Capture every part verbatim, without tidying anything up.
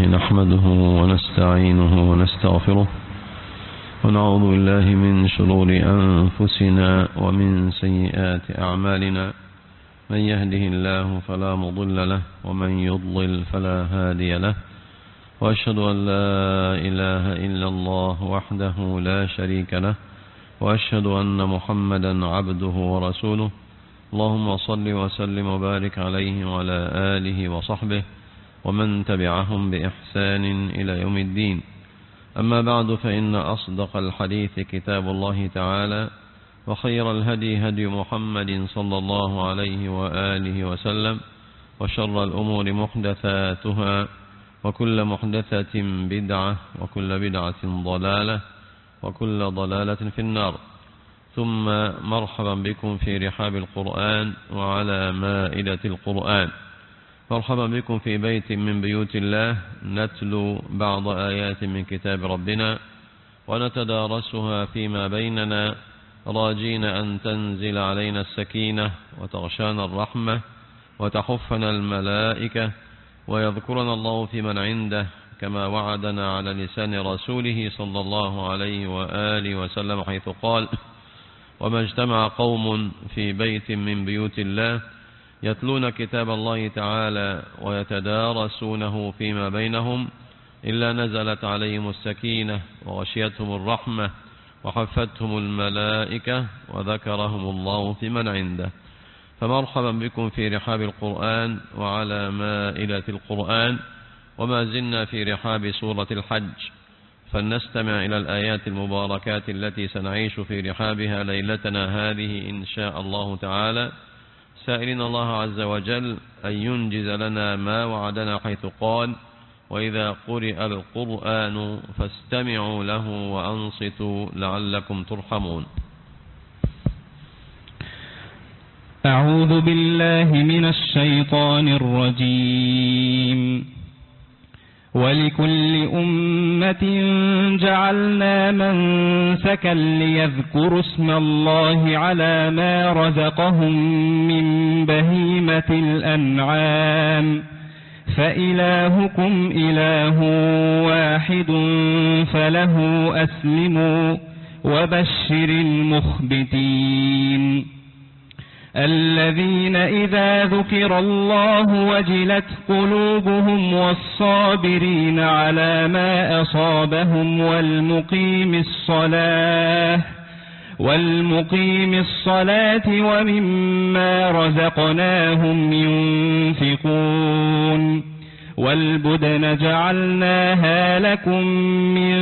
نحمده ونستعينه ونستغفره ونعوذ بالله من شرور أنفسنا ومن سيئات أعمالنا. من يهده الله فلا مضل له ومن يضلل فلا هادي له، وأشهد أن لا إله إلا الله وحده لا شريك له، وأشهد أن محمدا عبده ورسوله. اللهم صل وسلم وبارك عليه وعلى آله وصحبه ومن تبعهم بإحسان إلى يوم الدين. أما بعد، فإن أصدق الحديث كتاب الله تعالى، وخير الهدي هدي محمد صلى الله عليه وآله وسلم، وشر الأمور محدثاتها، وكل محدثة بدعة، وكل بدعة ضلالة، وكل ضلالة في النار. ثم مرحبا بكم في رحاب القرآن وعلى مائدة القرآن. مرحبا بكم في بيت من بيوت الله، نتلو بعض آيات من كتاب ربنا ونتدارسها فيما بيننا، راجين أن تنزل علينا السكينة وتغشانا الرحمة وتحفنا الملائكة، ويذكرنا الله في من عنده كما وعدنا على لسان رسوله صلى الله عليه وآله وسلم، حيث قال: وما اجتمع قوم في بيت من بيوت الله يتلون كتاب الله تعالى ويتدارسونه فيما بينهم إلا نزلت عليهم السكينة وغشيتهم الرحمة وحفتهم الملائكة وذكرهم الله في من عنده. فمرحبا بكم في رحاب القرآن وعلى مائدة القرآن، وما زلنا في رحاب سورة الحج، فلنستمع إلى الآيات المباركات التي سنعيش في رحابها ليلتنا هذه إن شاء الله تعالى، سائلين الله عز وجل أن ينجز لنا ما وعدنا، حيث قال: وإذا قرئ القرآن فاستمعوا له وأنصتوا لعلكم ترحمون. أعوذ بالله من الشيطان الرجيم. ولكل أمة جعلنا منسكا ليذكروا اسم الله على ما رزقهم من بهيمة الأنعام، فإلهكم إله واحد فله أسلموا وبشر المخبتين الذين إذا ذكر الله وجلت قلوبهم والصابرين على ما أصابهم والمقيم الصلاة والمقيم الصلاة ومما رزقناهم ينفقون والبدن جعلناها لكم من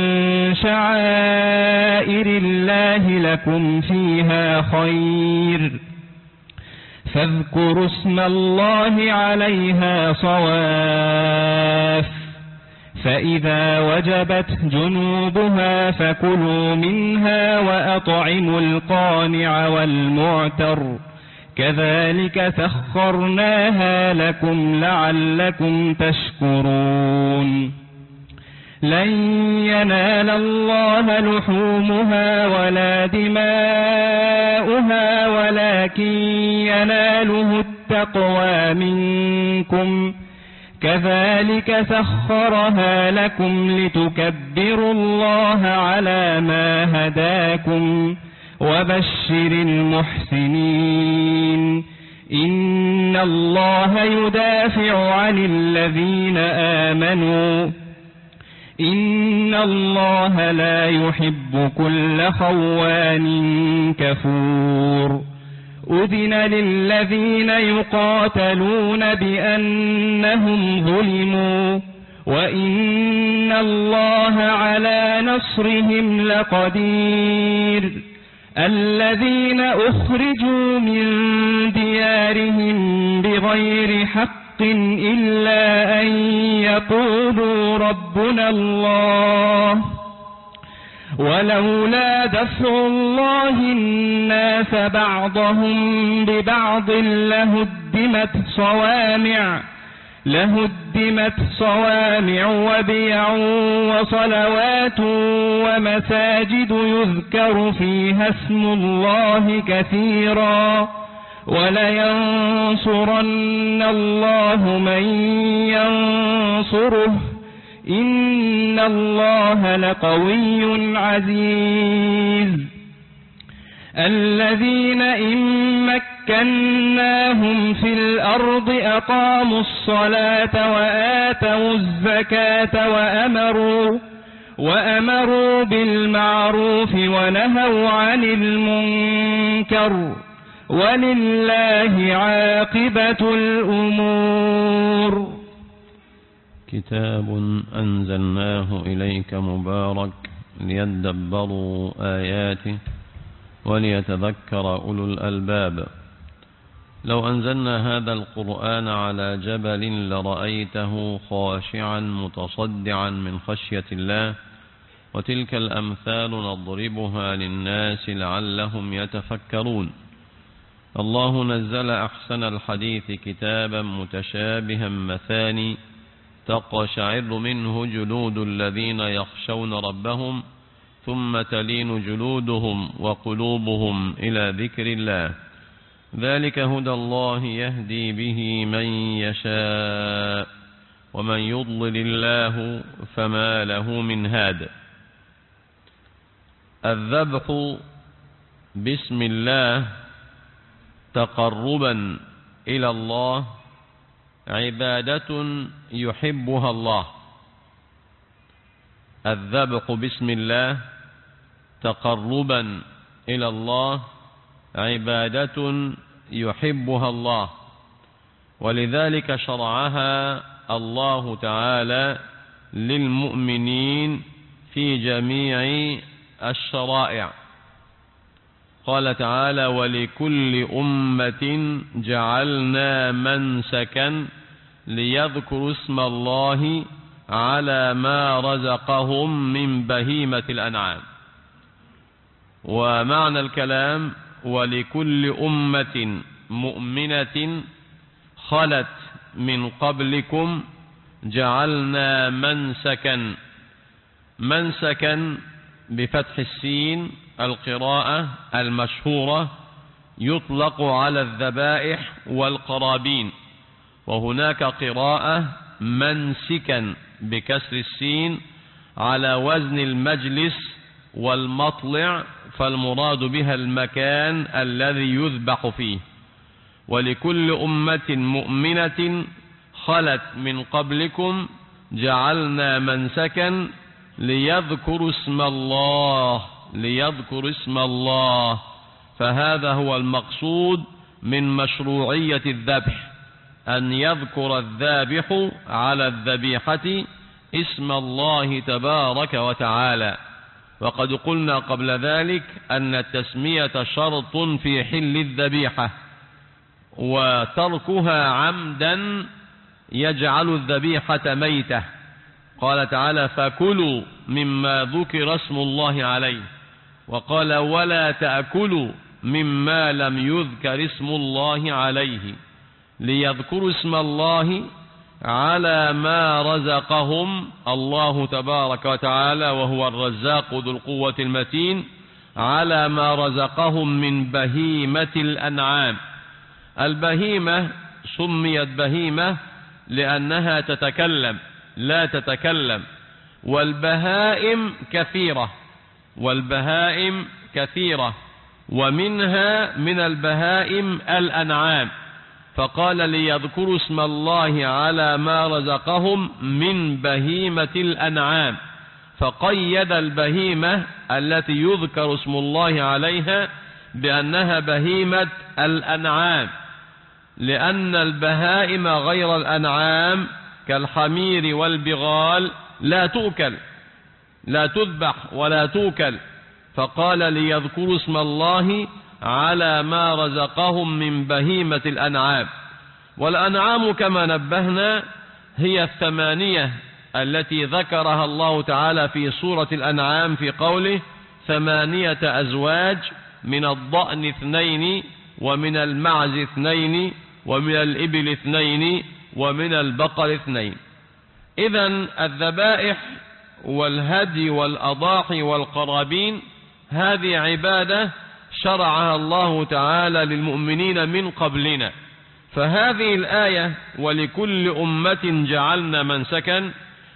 شعائر الله لكم فيها خير، فاذكروا اسم الله عليها صواف، فإذا وجبت جنوبها فكلوا منها وأطعموا القانع والمعتر، كذلك سخرناها لكم لعلكم تشكرون. لن ينال الله لحومها ولا دماؤها ولكن يناله التقوى منكم، كذلك سخرها لكم لتكبروا الله على ما هداكم وبشر المحسنين. إن الله يدافع عن الذين آمنوا، إن الله لا يحب كل خوان كفور. أذن للذين يقاتلون بأنهم ظلموا، وإن الله على نصرهم لقدير. الذين أخرجوا من ديارهم بغير حق إلا أن يقولوا ربنا الله، ولولا دفع الله الناس بعضهم ببعض لهدمت صوامع لهدمت صوامع وبيع وصلوات ومساجد يذكر فيها اسم الله كثيرا، ولينصرن الله من ينصره إن الله لقوي عزيز. الذين إن مكناهم في الأرض أقاموا الصلاة وآتوا الزكاة وأمروا وأمروا بالمعروف ونهوا عن المنكر ولله عاقبة الأمور. كتاب أنزلناه إليك مبارك ليدبروا آياته وليتذكر أولو الألباب. لو أنزلنا هذا القرآن على جبل لرأيته خاشعا متصدعا من خشية الله، وتلك الأمثال نضربها للناس لعلهم يتفكرون. الله نزل أحسن الحديث كتابا متشابها مثاني تقشعر منه جلود الذين يخشون ربهم ثم تلين جلودهم وقلوبهم إلى ذكر الله. ذلك هدى الله يهدي به من يشاء ومن يضلل الله فما له من هاد. الذبح بسم الله تقربا إلى الله عبادة يحبها الله. الذبح بسم الله تقربا إلى الله عبادة يحبها الله، ولذلك شرعها الله تعالى للمؤمنين في جميع الشرائع. قال تعالى: ولكل أمة جعلنا منسكا ليذكروا اسم الله على ما رزقهم من بهيمة الأنعام. ومعنى الكلام: ولكل أمة مؤمنة خلت من قبلكم جعلنا منسكا. منسكا بفتح السين القراءة المشهورة، يطلق على الذبائح والقرابين، وهناك قراءة منسكا بكسر السين على وزن المجلس والمطلع، فالمراد بها المكان الذي يذبح فيه. ولكل أمة مؤمنة خلت من قبلكم جعلنا منسكا ليذكروا اسم الله ليذكروا اسم الله فهذا هو المقصود من مشروعية الذبح، أن يذكر الذابح على الذبيحة اسم الله تبارك وتعالى. وقد قلنا قبل ذلك أن التسمية شرط في حل الذبيحة، وتركها عمدا يجعل الذبيحة ميتة. قال تعالى: فكلوا مما ذكر اسم الله عليه، وقال: ولا تأكلوا مما لم يذكر اسم الله عليه، ليذكروا اسم الله على ما رزقهم الله تبارك وتعالى، وهو الرزاق ذو القوة المتين، على ما رزقهم من بهيمة الأنعام. البهيمة سميت بهيمة لأنها تتكلم لا تتكلم، والبهائم كثيرة والبهائم كثيرة ومنها من البهائم الأنعام. فقال: ليذكروا اسم الله على ما رزقهم من بهيمة الأنعام، فقيد البهيمة التي يذكر اسم الله عليها بأنها بهيمة الأنعام، لأن البهائم غير الأنعام كالحمير والبغال لا تؤكل لا تذبح ولا توكل، فقال: ليذكروا اسم الله على ما رزقهم من بهيمة الأنعام. والأنعام كما نبهنا هي الثمانية التي ذكرها الله تعالى في سورة الأنعام في قوله: ثمانية أزواج، من الضأن اثنين ومن المعز اثنين ومن الإبل اثنين ومن البقر اثنين. إذن الذبائح والهدي والأضاحي والقرابين هذه عبادة شرعها الله تعالى للمؤمنين من قبلنا. فهذه الآية: ولكل أمة جعلنا منسكا،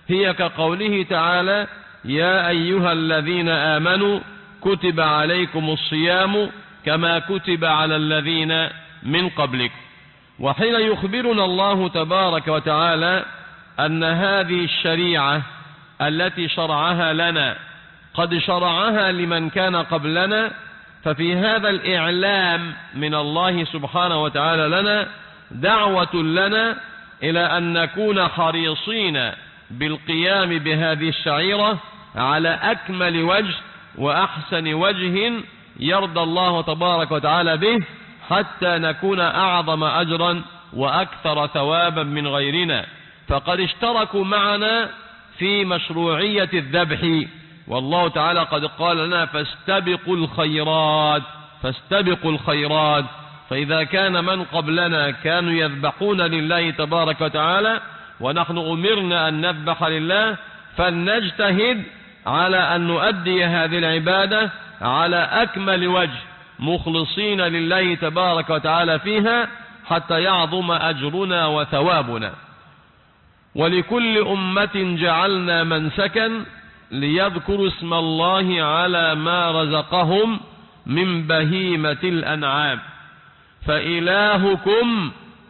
هي كقوله تعالى: يا أيها الذين آمنوا كتب عليكم الصيام كما كتب على الذين من قبلكم. وحين يخبرنا الله تبارك وتعالى أن هذه الشريعة التي شرعها لنا قد شرعها لمن كان قبلنا، ففي هذا الإعلام من الله سبحانه وتعالى لنا دعوة لنا إلى أن نكون حريصين بالقيام بهذه الشعيرة على أكمل وجه وأحسن وجه يرضى الله تبارك وتعالى به، حتى نكون أعظم أجرا وأكثر ثوابا من غيرنا. فقد اشتركوا معنا في مشروعية الذبح، والله تعالى قد قال لنا: فاستبقوا الخيرات فاستبقوا الخيرات. فإذا كان من قبلنا كانوا يذبحون لله تبارك وتعالى ونحن أمرنا أن نذبح لله، فلنجتهد على أن نؤدي هذه العبادة على أكمل وجه مخلصين لله تبارك وتعالى فيها، حتى يعظم أجرنا وثوابنا. ولكل أمة جعلنا منسكا ليذكروا اسم الله على ما رزقهم من بهيمة الأنعام فإلهكم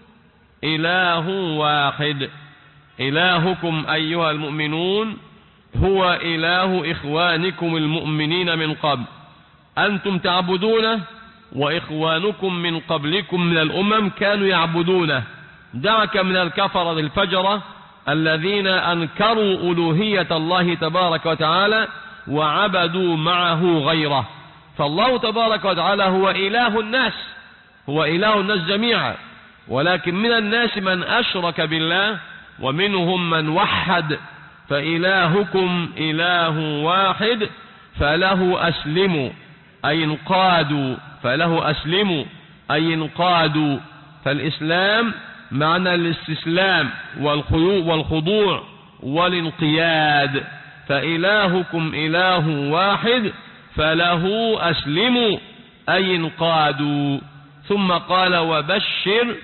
إله واحد. إلهكم أيها المؤمنون هو إله إخوانكم المؤمنين من قبل، أنتم تعبدونه وإخوانكم من قبلكم من الأمم كانوا يعبدونه. دعك من الكفرة الفجرة الذين أنكروا ألوهية الله تبارك وتعالى وعبدوا معه غيره. فالله تبارك وتعالى هو إله الناس، هو إله الناس جميعا، ولكن من الناس من أشرك بالله ومنهم من وحد. فإلهكم إله واحد فله أسلموا أي انقادوا، فله أسلموا أي انقادوا. فالإسلام معنى الاستسلام والخضوع والانقياد. فإلهكم إله واحد فله أسلموا أي انقادوا. ثم قال: وبشر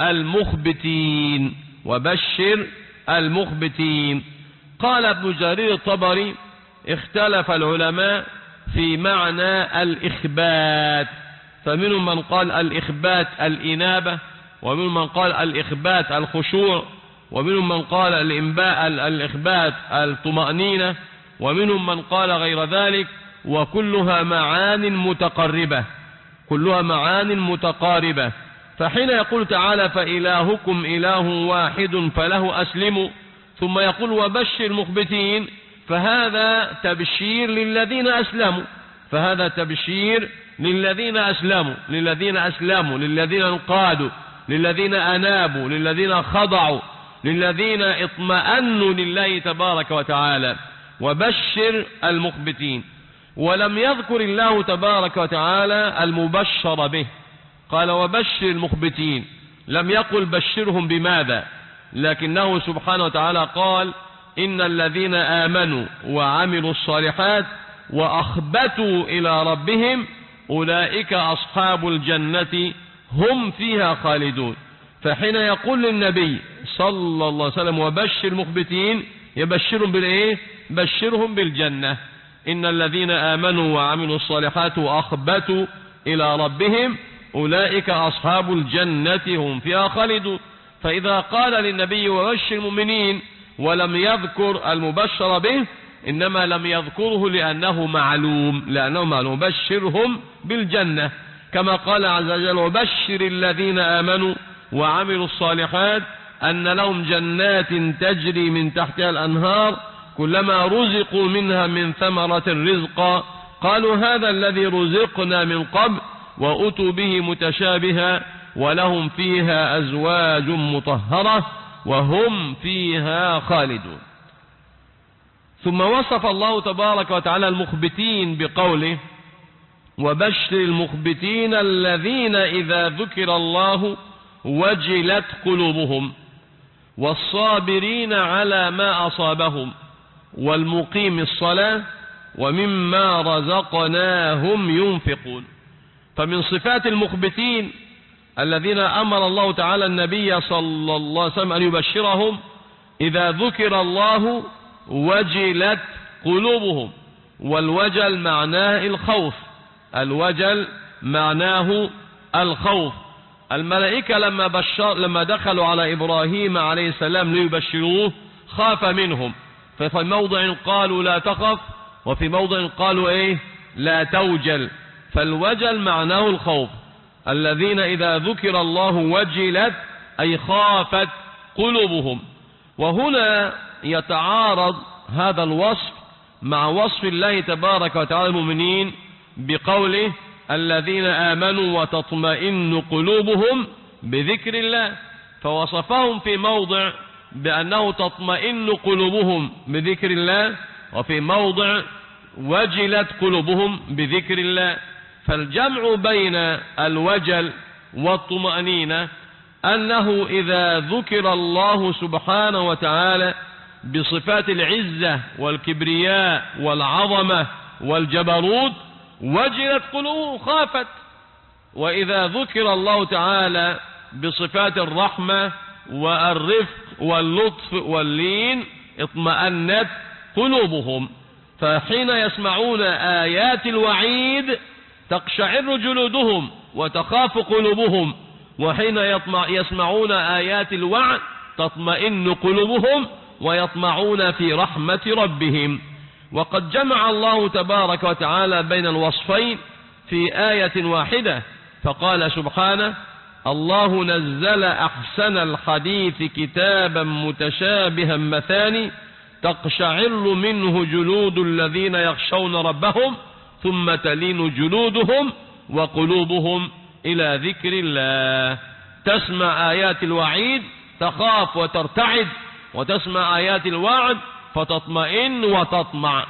المخبتين وبشر المخبتين. قال ابن جرير الطبري: اختلف العلماء في معنى الإخبات، فمنهم من قال الإخبات الإنابة، ومنهم من قال الإخبات الخشوع، ومنهم من قال الإنباء الإخبات الطمأنينة، ومنهم من قال غير ذلك، وكلها معان متقربة كلها معان متقاربة. فحين يقول تعالى: فإلهكم إله واحد فله أسلموا، ثم يقول: وبشر المخبتين، فهذا تبشير للذين أسلموا فهذا تبشير للذين أسلموا للذين أسلموا للذين انقادوا، للذين أنابوا، للذين خضعوا، للذين اطمأنوا لله تبارك وتعالى. وبشر المخبتين. ولم يذكر الله تبارك وتعالى المبشر به، قال: وبشر المخبتين، لم يقل بشرهم بماذا، لكنه سبحانه وتعالى قال: إن الذين آمنوا وعملوا الصالحات وأخبتوا إلى ربهم أولئك أصحاب الجنة هم فيها خالدون. فحين يقول للنبي صلى الله عليه وسلم: وبشر المخبتين، يبشرهم بالإيه؟ بشرهم بالجنة. إن الذين آمنوا وعملوا الصالحات وأخبتوا إلى ربهم أولئك أصحاب الجنة هم فيها خالدون. فإذا قال للنبي: وبشر المؤمنين، ولم يذكر المبشر به، إنما لم يذكره لأنه معلوم لأنه معلوم بشرهم بالجنة، كما قال عز وجل: وبشر الذين آمنوا وعملوا الصالحات أن لهم جنات تجري من تحتها الأنهار كلما رزقوا منها من ثمرة رزقا قالوا هذا الذي رزقنا من قبل وأتوا به متشابها ولهم فيها أزواج مطهرة وهم فيها خالدون. ثم وصف الله تبارك وتعالى المخبتين بقوله: وبشر المخبتين الذين إذا ذكر الله وجلت قلوبهم والصابرين على ما أصابهم والمقيم الصلاة ومما رزقناهم ينفقون. فمن صفات المخبتين الذين أمر الله تعالى النبي صلى الله عليه وسلم أن يبشرهم: إذا ذكر الله وجلت قلوبهم. والوجل معناه الخوف، الوجل معناه الخوف. الملائكة لما بشر لما دخلوا على إبراهيم عليه السلام ليبشروه خاف منهم، ففي موضع قالوا لا تخف، وفي موضع قالوا ايه لا توجل. فالوجل معناه الخوف. الذين إذا ذكر الله وجلت أي خافت قلوبهم. وهنا يتعارض هذا الوصف مع وصف الله تبارك وتعالى المؤمنين بقوله الذين آمنوا وتطمئن قلوبهم بذكر الله، فوصفهم في موضع بأنه تطمئن قلوبهم بذكر الله، وفي موضع وجلت قلوبهم بذكر الله. فالجمع بين الوجل والطمأنينة أنه إذا ذكر الله سبحانه وتعالى بصفات العزة والكبرياء والعظمة والجبروت وجلت قلوبهم خافت، وإذا ذكر الله تعالى بصفات الرحمة والرفق واللطف واللين اطمأنت قلوبهم. فحين يسمعون آيات الوعيد تقشعر جلودهم وتخاف قلوبهم، وحين يسمعون آيات الوعد تطمئن قلوبهم ويطمعون في رحمة ربهم. وقد جمع الله تبارك وتعالى بين الوصفين في آية واحدة، فقال سبحانه الله نزل أحسن الحديث كتابا متشابها مثاني تقشعر منه جلود الذين يخشون ربهم ثم تلين جلودهم وقلوبهم إلى ذكر الله. تسمع آيات الوعيد تخاف وترتعد، وتسمع آيات الوعد فتطمئن وتطمع.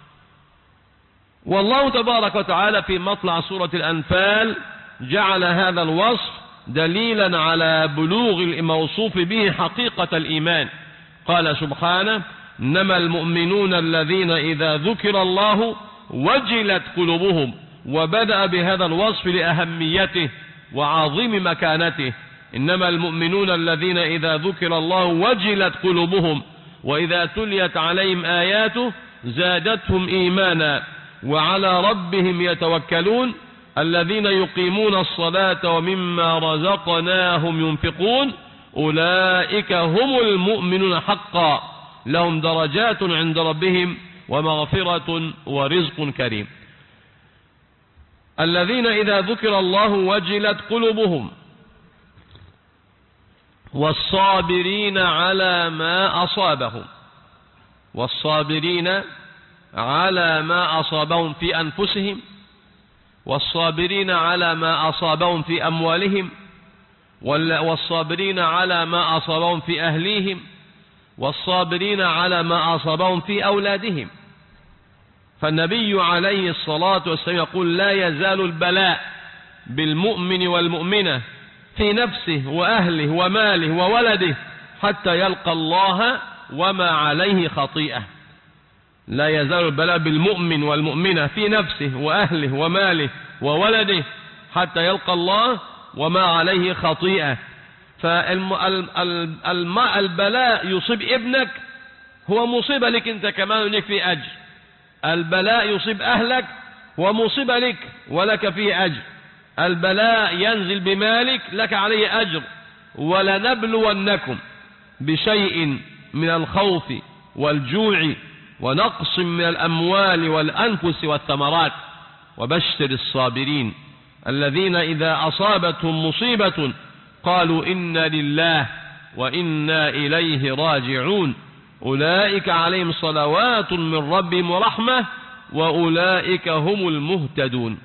والله تبارك وتعالى في مطلع سورة الأنفال جعل هذا الوصف دليلا على بلوغ الموصوف به حقيقة الإيمان. قال سبحانه إنما المؤمنون الذين إذا ذكر الله وجلت قلوبهم، وبدأ بهذا الوصف لأهميته وعظيم مكانته. إنما المؤمنون الذين إذا ذكر الله وجلت قلوبهم وإذا تليت عليهم آياته زادتهم إيمانا وعلى ربهم يتوكلون الذين يقيمون الصلاة ومما رزقناهم ينفقون أولئك هم المؤمنون حقا لهم درجات عند ربهم ومغفرة ورزق كريم. الذين إذا ذكر الله وجلت قلوبهم والصابرين على ما أصابهم، والصابرين على ما أصابهم في أنفسهم، والصابرين على ما أصابهم في أموالهم، والصابرين على ما أصابهم في أهليهم، والصابرين على ما أصابهم في أولادهم. فالنبي عليه الصلاة والسلام يقول لا يزال البلاء بالمؤمن والمؤمنة في نفسه وأهله وماله وولده حتى يلقى الله وما عليه خطيئة. لا يزال البلاء بالمؤمن والمؤمنة في نفسه وأهله وماله وولده حتى يلقى الله وما عليه خطيئة. فالبلاء يصيب ابنك هو مصيبة لك انت كمان لك في أجر، البلاء يصيب أهلك ومصيبة لك ولك فيه أجر، البلاء ينزل بمالك لك عليه أجر. ولنبلونكم بشيء من الخوف والجوع ونقص من الأموال والأنفس والثمرات وبشر الصابرين الذين إذا أصابتهم مصيبة قالوا إنا لله وإنا إليه راجعون أولئك عليهم صلوات من ربهم ورحمة وأولئك هم المهتدون.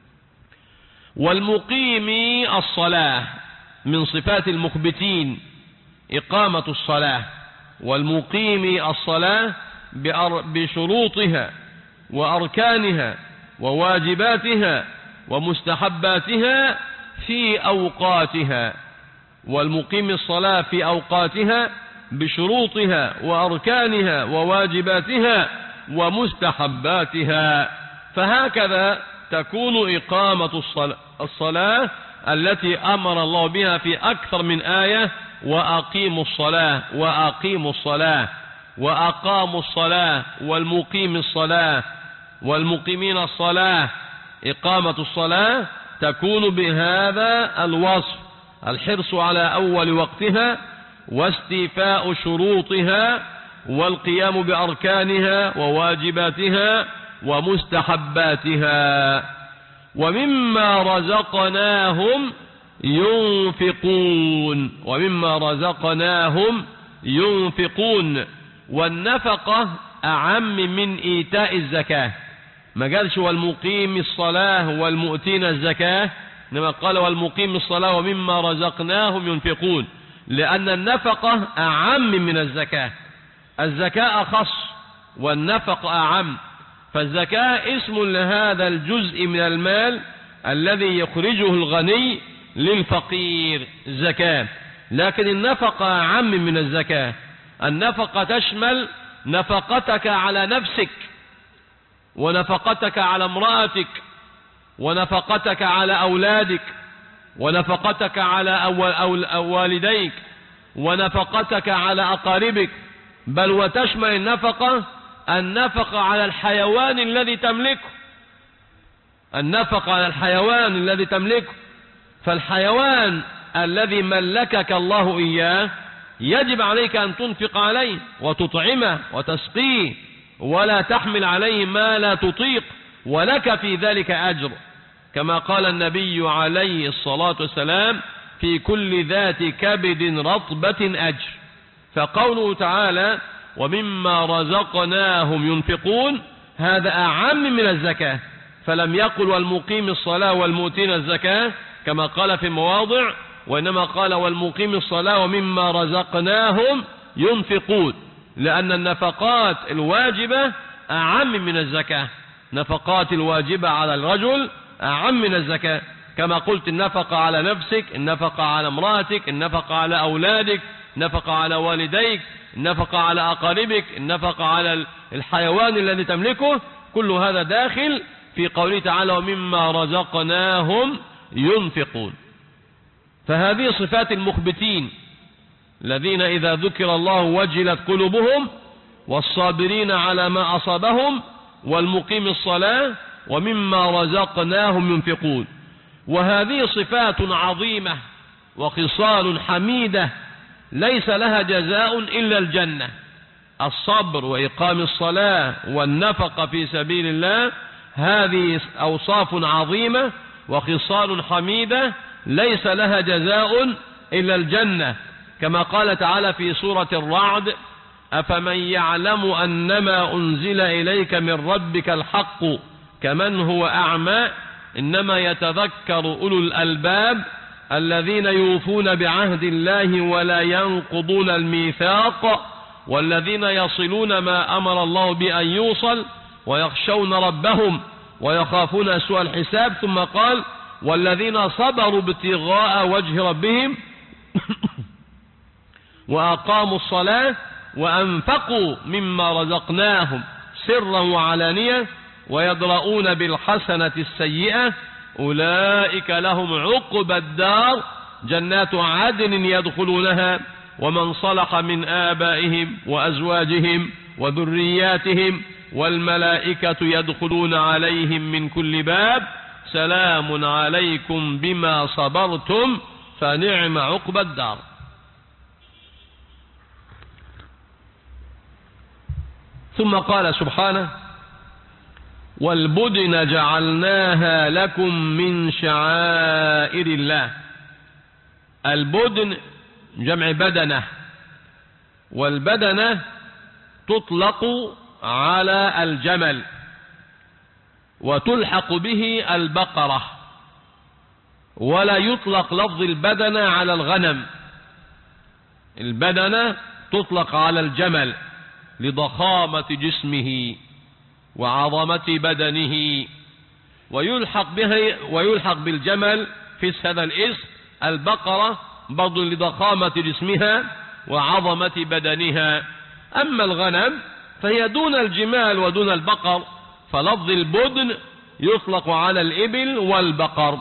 والمقيم الصلاة من صفات المخبتين إقامة الصلاة، والمقيم الصلاة بشروطها وأركانها وواجباتها ومستحباتها في أوقاتها، والمقيم الصلاة في أوقاتها بشروطها وأركانها وواجباتها ومستحباتها. فهكذا تكون إقامة الصلاة التي أمر الله بها في أكثر من آية وأقيموا الصلاة وأقيموا الصلاة. وأقاموا الصلاة والمقيم الصلاة والمقيمين الصلاة إقامة الصلاة تكون بهذا الوصف: الحرص على أول وقتها واستيفاء شروطها والقيام بأركانها وواجباتها ومستحباتها. ومما رزقناهم ينفقون ومما رزقناهم ينفقون والنفقة أعم من إيتاء الزكاة. ما قالش والمقيم الصلاة والمؤتين الزكاة، إنما قال والمقيم الصلاة ومما رزقناهم ينفقون، لأن النفقة أعم من الزكاة. الزكاة أخص والنفقة أعم، فالزكاة اسم لهذا الجزء من المال الذي يخرجه الغني للفقير زكاة، لكن النفقة أعم من الزكاة. النفقة تشمل نفقتك على نفسك ونفقتك على امرأتك ونفقتك على أولادك ونفقتك على والديك ونفقتك على أقاربك، بل وتشمل النفقة النفقة على الحيوان الذي تملكه النفقة على الحيوان الذي تملكه فالحيوان الذي ملكك الله إياه يجب عليك أن تنفق عليه وتطعمه وتسقيه، ولا تحمل عليه ما لا تطيق، ولك في ذلك أجر، كما قال النبي عليه الصلاة والسلام: في كل ذات كبد رطبة أجر. فقوله تعالى ومما رزقناهم ينفقون هذا أعم من الزكاة، فلم يقل والمقيم الصلاة والمؤتين الزكاة كما قال في مواضع، وإنما قال والمقيم الصلاة ومما رزقناهم ينفقون، لأن النفقات الواجبة أعم من الزكاة. نفقات الواجبة على الرجل أعم من الزكاة، كما قلت النفقة على نفسك، النفقة على امرأتك، النفقة على أولادك، النفقة على والديك، النفقة على أقاربك، النفقة على الحيوان الذي تملكه، كل هذا داخل في قوله تعالى ومما رزقناهم ينفقون. فهذه صفات المخبتين الذين إذا ذكر الله وجلت قلوبهم، والصابرين على ما أصابهم، والمقيم الصلاة، ومما رزقناهم ينفقون. وهذه صفات عظيمة وخصال حميدة ليس لها جزاء إلا الجنة. الصبر وإقام الصلاة والنفقة في سبيل الله هذه أوصاف عظيمة وخصال حميدة ليس لها جزاء إلا الجنة، كما قال تعالى في سورة الرعد: أفمن يعلم أنما أنزل إليك من ربك الحق كمن هو أعمى إنما يتذكر أولو الألباب الذين يوفون بعهد الله ولا ينقضون الميثاق والذين يصلون ما أمر الله بأن يوصل ويخشون ربهم ويخافون سوء الحساب. ثم قال: والذين صبروا ابتغاء وجه ربهم وأقاموا الصلاة وأنفقوا مما رزقناهم سرا وعلانية ويدرؤون بالحسنة السيئة أولئك لهم عقبى الدار جنات عدن يدخلونها ومن صلح من آبائهم وأزواجهم وذرياتهم والملائكة يدخلون عليهم من كل باب سلام عليكم بما صبرتم فنعم عقبى الدار. ثم قال سبحانه: والبدن جعلناها لكم من شعائر الله. البدن جمع بدنة، والبدنة تطلق على الجمل وتلحق به البقرة، ولا يطلق لفظ البدنة على الغنم. البدنة تطلق على الجمل لضخامة جسمه وعظمة بدنه، ويلحق به ويلحق بالجمل في هذا الاسم البقرة برضو لضخامة جسمها وعظمة بدنها. أما الغنم فهي دون الجمال ودون البقر، فلفظ البدن يطلق على الإبل والبقر.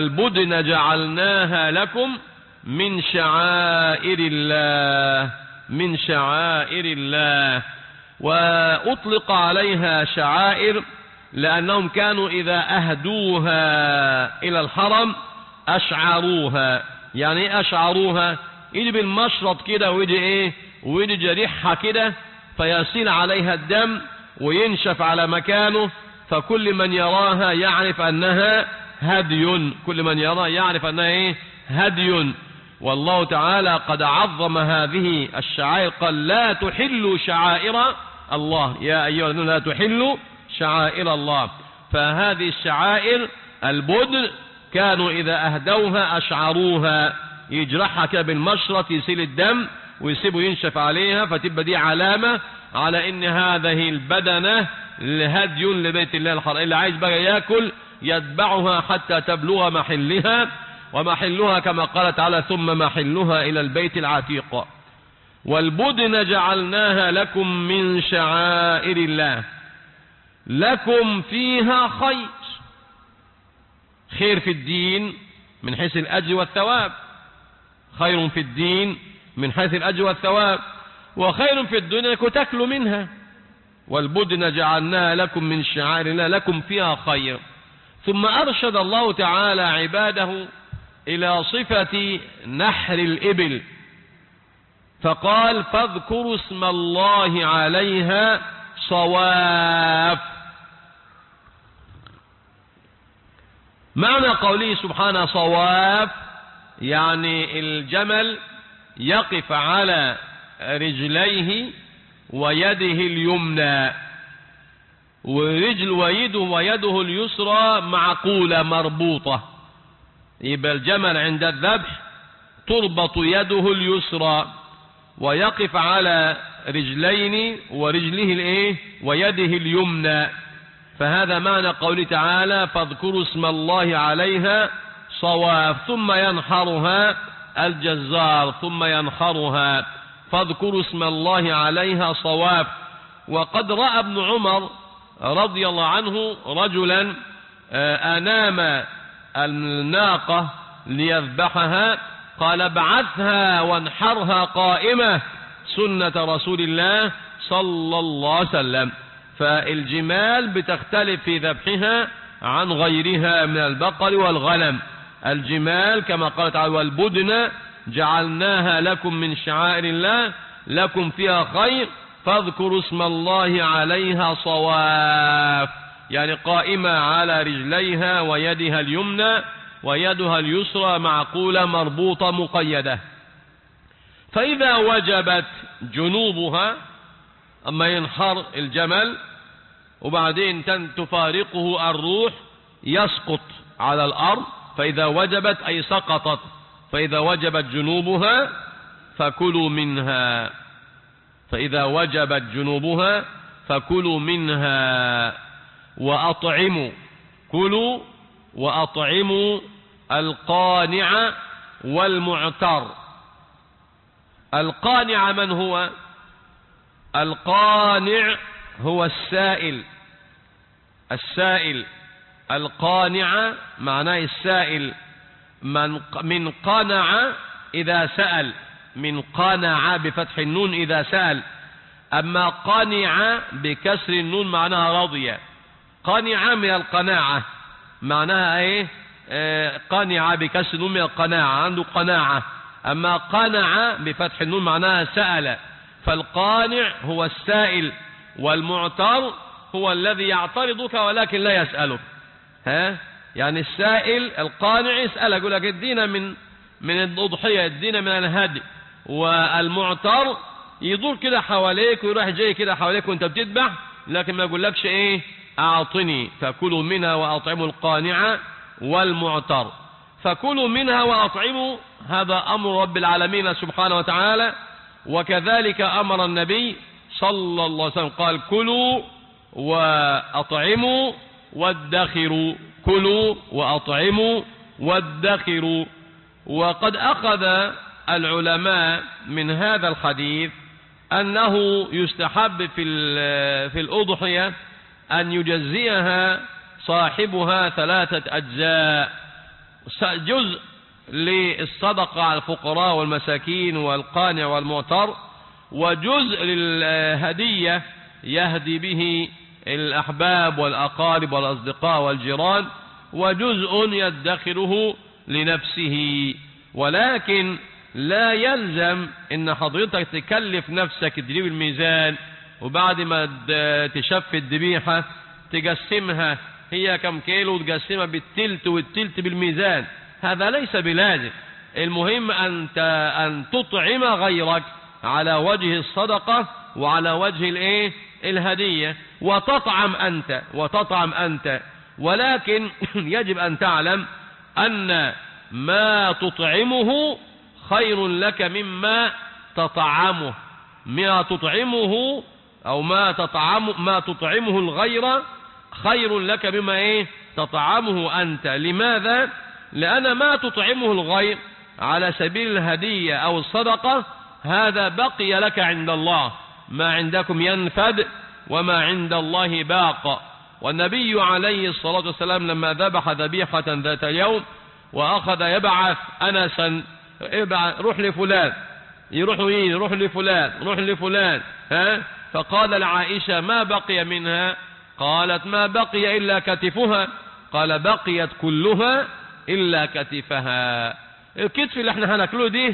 والبدن جعلناها لكم من شعائر الله، من شعائر الله. وأطلق عليها شعائر لأنهم كانوا إذا أهدوها إلى الحرم أشعروها. يعني إيه أشعروها؟ يجي بالمشرط كده ويجي إيه ويجي جريحها كده فيسيل عليها الدم وينشف على مكانه، فكل من يراها يعرف أنها هدي، كل من يراها يعرف أنها إيه هدي. والله تعالى قد عظم هذه الشعائر، قال لا تحلوا شعائر الله، يا أيها الذين لا تحلوا شعائر الله. فهذه الشعائر البدن كانوا إذا أهدوها أشعروها، يجرحها كده بالمشرط يسيل الدم ويسيبه ينشف عليها، فتبقى دي علامة على ان هذه البدنة لهدي لبيت الله الحرام. اللي عايز بقى يأكل يتبعها حتى تبلغ محلها، ومحلها كما قال تعالى ثم محلها إلى البيت العتيق. والبدن جعلناها لكم من شعائر الله لكم فيها خير، خير في الدين من حيث الأجر والثواب، خير في الدين من حيث الأجر والثواب، وخير في الدنيا انكم تاكلوا منها. والبدن جعلناها لكم من شعائر الله لكم فيها خير. ثم أرشد الله تعالى عباده إلى صفة نحر الإبل فقال فاذكروا اسم الله عليها صواف. معنى قوله سبحانه صواف يعني الجمل يقف على رجليه ويده اليمنى، ورجل ويده ويده اليسرى معقولة مربوطة، يبقى الجمل عند الذبح تربط يده اليسرى ويقف على رجلين ورجله الايه ويده اليمنى. فهذا معنى قوله تعالى فاذكروا اسم الله عليها صواف. ثم ينحرها الجزار ثم ينحرها، فاذكروا اسم الله عليها صواف. وقد رأى ابن عمر رضي الله عنه رجلا أنام الناقة ليذبحها قال ابعثها وانحرها قائمة سنة رسول الله صلى الله عليه وسلم. فالجمال بتختلف في ذبحها عن غيرها من البقر والغنم. الجمال كما قال تعالى والبدن جعلناها لكم من شعائر الله لكم فيها خير فاذكروا اسم الله عليها صواف، يعني قائمة على رجليها ويدها اليمنى ويدها اليسرى معقولة مربوطة مقيدة. فإذا وجبت جنوبها، أما ينحر الجمل وبعدين تفارقه الروح يسقط على الأرض، فإذا وجبت أي سقطت، فإذا وجبت جنوبها فكلوا منها، فإذا وجبت جنوبها فكلوا منها وأطعموا، كلوا وأطعموا القانع والمعتر. القانع من هو؟ القانع هو السائل، السائل القانع معناه السائل، من من قنع إذا سأل، من قنع بفتح النون إذا سأل. أما قنع بكسر النون معناها رضي، قنع من القناعة معناها ايه آه قنع بكسر النون من القناعة، عنده قناعة. أما قنع بفتح النون معناها سأل. فالقانع هو السائل، والمعتر هو الذي يعترضك ولكن لا يسألك. ها يعني السائل القانع يسألك يقول لك ادينا من من الأضحية، ادينا من الهدي. والمعتر يدور كده حواليك ويروح جاي كده حواليك وانت بتذبح، لكن ما يقولكش ايه اعطني. فكلوا منها واطعموا القانع والمعتر. فكلوا منها واطعموا هذا امر رب العالمين سبحانه وتعالى، وكذلك امر النبي صلى الله عليه وسلم قال كلوا واطعموا وادخروا، كلوا واطعموا وادخروا. وقد اخذ العلماء من هذا الحديث أنه يستحب في في الأضحية أن يجزئها صاحبها ثلاثة أجزاء، جزء للصدقة على الفقراء والمساكين والقانع والمعتر، وجزء للهدية يهدي به الأحباب والأقارب والأصدقاء والجيران، وجزء يدخره لنفسه. ولكن لا يلزم ان حضرتك تكلف نفسك تجيب الميزان وبعد ما تشف الذبيحة تقسمها هي كم كيلو وتقسمها بالتلت والتلت بالميزان، هذا ليس بلازم. المهم أن أن تطعم غيرك على وجه الصدقة وعلى وجه الايه الهدية، وتطعم أنت وتطعم أنت ولكن يجب أن تعلم أن ما تطعمه خير لك مما تطعمه. ما تطعمه أو ما تطعم ما تطعمه الغير خير لك مما إيه تطعمه أنت. لماذا؟ لأن ما تطعمه الغير على سبيل الهدية أو الصدقة هذا بقي لك عند الله، ما عندكم ينفد وما عند الله باق. والنبي عليه الصلاة والسلام لما ذبح ذبيحة ذات يوم وأخذ يبعث أنسا، روح لفلان، يروح وين؟ روح لفلان، روح لفلان، ها؟ فقال لعائشة ما بقي منها؟ قالت ما بقي إلا كتفها. قال بقيت كلها إلا كتفها. الكتف اللي احنا هناكله دي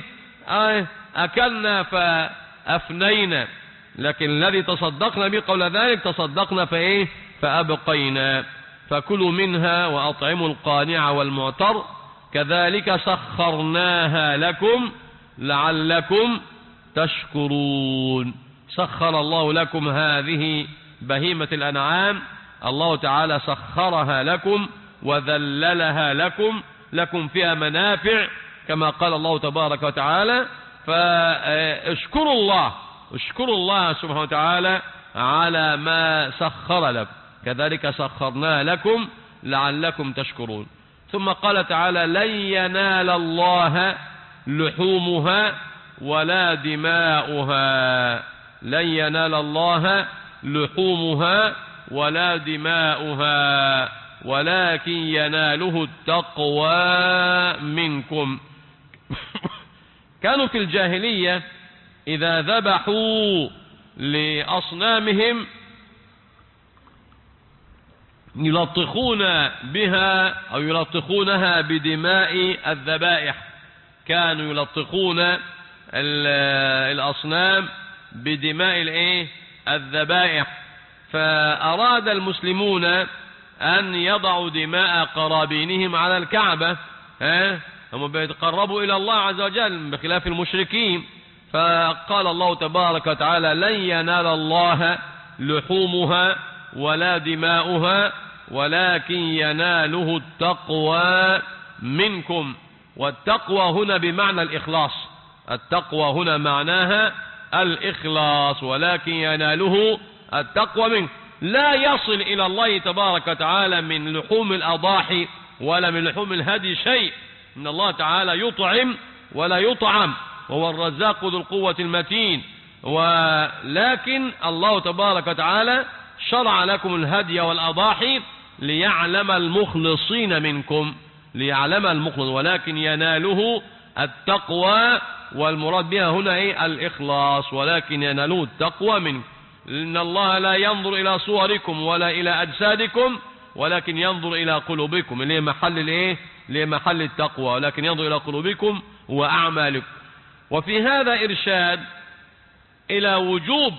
أكلنا فأفنينا، لكن الذي تصدقنا به قبل ذلك تصدقنا فإيه فأبقينا. فكلوا منها وأطعموا القانع والمعتر كذلك سخرناها لكم لعلكم تشكرون. سخر الله لكم هذه بهيمة الأنعام، الله تعالى سخرها لكم وذللها لكم، لكم فيها منافع كما قال الله تبارك وتعالى. فاشكروا الله، اشكروا الله سبحانه وتعالى على ما سخر لكم، كذلك سخرنا لكم لعلكم تشكرون. ثم قال تعالى لن ينال الله لحومها ولا دماؤها. لن ينال الله لحومها ولا دماؤها ولكن يناله التقوى منكم. كانوا في الجاهلية إذا ذبحوا لأصنامهم يلطخون بها أو يلطخونها بدماء الذبائح. كانوا يلطخون الأصنام بدماء الايه الذبائح. فأراد المسلمون أن يضعوا دماء قرابينهم على الكعبة، ها هم بيتقربوا إلى الله عز وجل بخلاف المشركين. فقال الله تبارك وتعالى لن ينال الله لحومها ولا دماؤها ولكن يناله التقوى منكم. والتقوى هنا بمعنى الإخلاص، التقوى هنا معناها الإخلاص، ولكن يناله التقوى منكم. لا يصل إلى الله تبارك وتعالى من لحوم الأضاحي ولا من لحوم الهدي شيء، إن الله تعالى يطعم ولا يطعم، وهو الرزاق ذو القوة المتين. ولكن الله تبارك وتعالى شرع لكم الهدي والأضاحي ليعلم المخلصين منكم، ليعلم المخلص، ولكن يناله التقوى، والمراد بها هنا ايه الإخلاص، ولكن يناله التقوى منكم. إن الله لا ينظر إلى صوركم ولا إلى أجسادكم ولكن ينظر إلى قلوبكم، اللي هي محل الايه اللي هي محل التقوى، ولكن ينظر إلى قلوبكم وأعمالكم. وفي هذا إرشاد إلى وجوب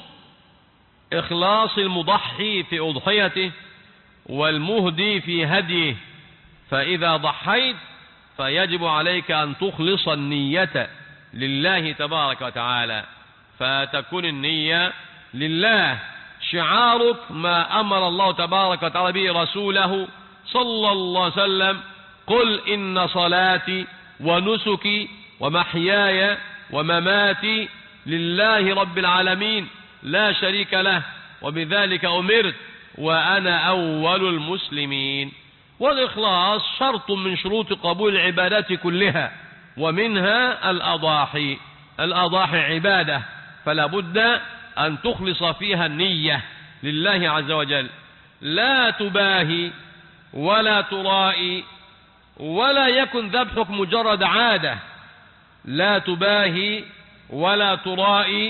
إخلاص المضحي في أضحيته والمهدي في هديه. فإذا ضحيت فيجب عليك أن تخلص النية لله تبارك وتعالى، فتكون النية لله، شعارك ما أمر الله تبارك وتعالى به رسوله صلى الله عليه وسلم: قل إن صلاتي ونسكي ومحياي ومماتي لله رب العالمين لا شريك له وبذلك أمرت وأنا أول المسلمين. والإخلاص شرط من شروط قبول العبادات كلها، ومنها الأضاحي. الأضاحي عبادة، فلا بد أن تخلص فيها النية لله عز وجل، لا تباهي ولا ترائي، ولا يكن ذبحك مجرد عادة. لا تباهي ولا ترائي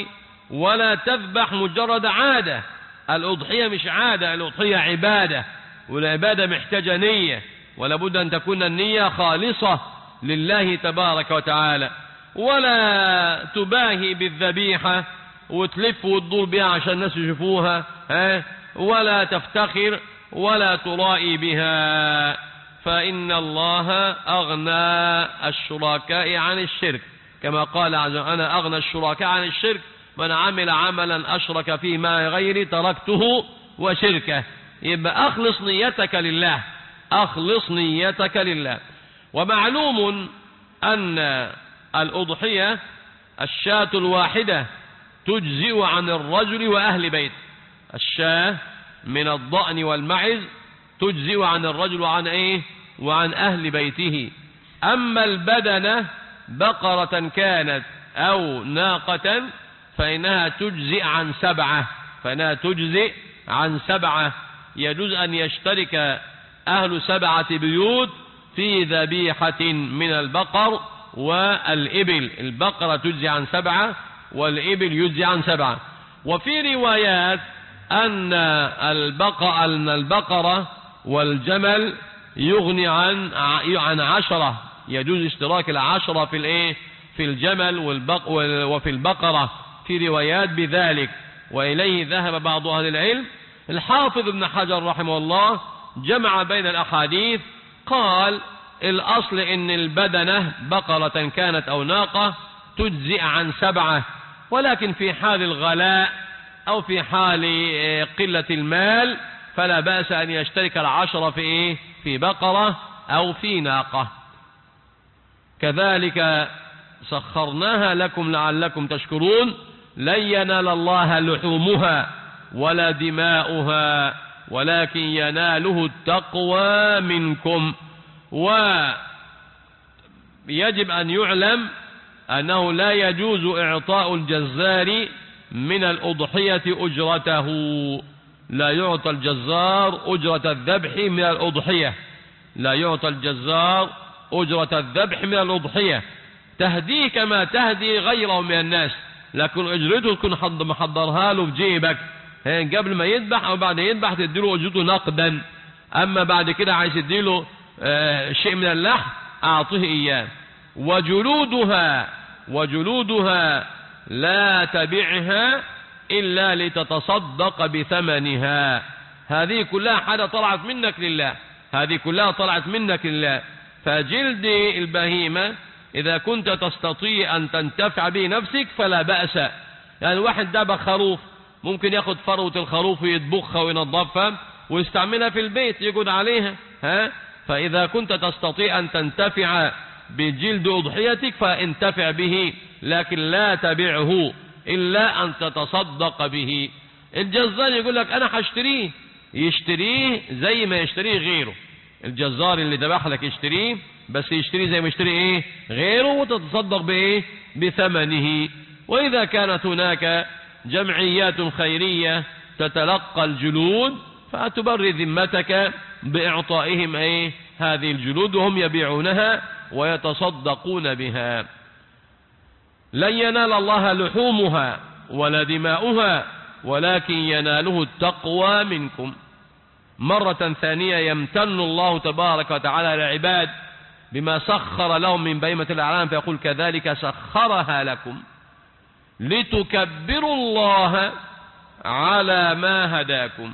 ولا تذبح مجرد عادة. الأضحية مش عادة، الأضحية عبادة، والعبادة محتاجة نية، ولا بد أن تكون النية خالصة لله تبارك وتعالى. ولا تباهي بالذبيحة وتلف وتدور بها عشان الناس يشوفوها، ها، ولا تفتخر ولا ترائي بها، فإن الله أغنى الشركاء عن الشرك، كما قال عز وجل: أنا أغنى الشركاء عن الشرك، من عمل عملا أشرك فيه ما غيري تركته وشركه. يبقى أخلص نيتك لله، أخلص نيتك لله. ومعلوم أن الأضحية الشاة الواحدة تجزئ عن الرجل وأهل بيت، الشاة من الضأن والمعز تجزئ عن الرجل وعن إيه؟ وعن أهل بيته. أما البدنة بقرة كانت أو ناقة فإنها تجزئ عن سبعة، فإنها تجزئ عن سبعة. يجوز أن يشترك أهل سبعة بيوت في ذبيحة من البقر والإبل. البقرة تجزئ عن سبعة والإبل يجزئ عن سبعة. وفي روايات أن البقرة, أن البقرة والجمل يغني عن عن عشرة، يجوز اشتراك العشرة في الايه في الجمل والبق وفي البقرة، في روايات بذلك، وإليه ذهب بعض أهل العلم. الحافظ ابن حجر رحمه الله جمع بين الأحاديث، قال الأصل إن البدنة بقرة كانت أو ناقة تجزئ عن سبعة، ولكن في حال الغلاء أو في حال قلة المال فلا بأس أن يشترك العشرة في إيه؟ في بقرة أو في ناقة. كذلك سخرناها لكم لعلكم تشكرون، لن ينال الله لحومها ولا دماؤها ولكن يناله التقوى منكم. ويجب أن يعلم أنه لا يجوز إعطاء الجزار من الأضحية أجرته، لا يعطى الجزار أجرة الذبح من الأضحية، لا يعطى الجزار أجرة الذبح من الأضحية، تهديه كما تهدي غيره من الناس، لكن أجرته تكون محضرها له في جيبك قبل ما يذبح أو بعد يذبح تديله أجرته نقدا. أما بعد كده عايز تديله آه شيء من اللحم أعطيه إياه. وجلودها وجلودها لا تبعها إلا لتتصدق بثمنها. هذه كلها حاجة طلعت منك لله، هذه كلها طلعت منك لله. فجلد البهيمة إذا كنت تستطيع أن تنتفع به نفسك فلا بأس. يعني واحد دابة خروف ممكن ياخد فروة الخروف ويطبخها وينظفها ويستعملها في البيت يقعد عليها، ها؟ فإذا كنت تستطيع أن تنتفع بجلد أضحيتك فانتفع به، لكن لا تبعه إلا أن تتصدق به. الجزار يقول لك أنا هشتريه، يشتريه زي ما يشتريه غيره. الجزار اللي ذبح لك يشتريه، بس يشتريه زي ما يشتري إيه غيره، وتتصدق بإيه بثمنه. وإذا كانت هناك جمعيات خيرية تتلقى الجلود فتبري ذمتك بإعطائهم إيه هذه الجلود وهم يبيعونها ويتصدقون بها. لن ينال الله لحومها ولا دماؤها ولكن يناله التقوى منكم. مرة ثانية يمتن الله تبارك وتعالى للعباد بما سخر لهم من بهيمة الأنعام، فيقول كذلك سخرها لكم لتكبروا الله على ما هداكم.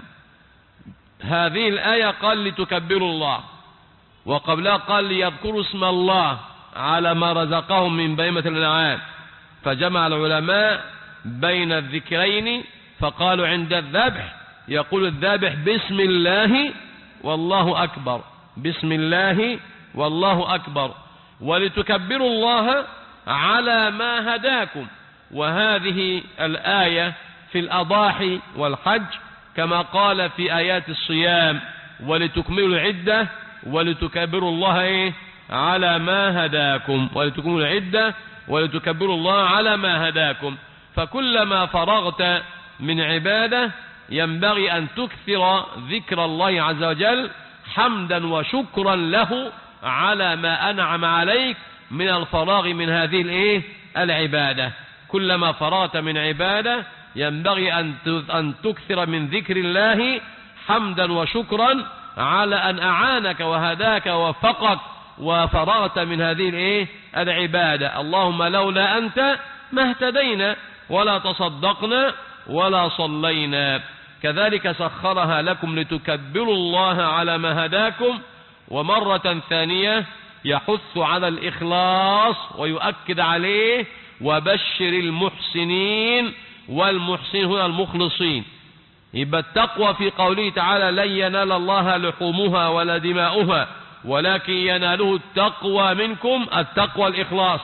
هذه الآية قال لتكبروا الله، وقبلها قال ليذكروا اسم الله على ما رزقهم من بهيمة الأنعام. فجمع العلماء بين الذكرين فقالوا عند الذبح يقول الذابح بسم الله والله أكبر، بسم الله والله أكبر، ولتكبروا الله على ما هداكم. وهذه الآية في الأضاحي والحج كما قال في آيات الصيام ولتكملوا العدة ولتكبروا الله إيه على ما هداكم، ولتكملوا العدة ولتكبروا الله على ما هداكم. فكلما فرغت من عبادة ينبغي أن تكثر ذكر الله عز وجل حمدا وشكرا له على ما أنعم عليك من الفراغ من هذه الإيه العبادة. كلما فرغت من عبادة ينبغي أن تكثر من ذكر الله حمدا وشكرا على أن أعانك وهداك ووفقك وفرغت من هذه الايه العبادة. اللهم لولا أنت ما اهتدينا ولا تصدقنا ولا صلينا. كذلك سخرها لكم لتكبروا الله على ما هداكم. ومرة ثانية يحث على الإخلاص ويؤكد عليه: وبشر المحسنين. والمحسنين هنا المخلصين. يبقى التقوى في قوله تعالى: لن ينال الله لحومها ولا دماؤها ولكن يناله التقوى منكم. التقوى الإخلاص.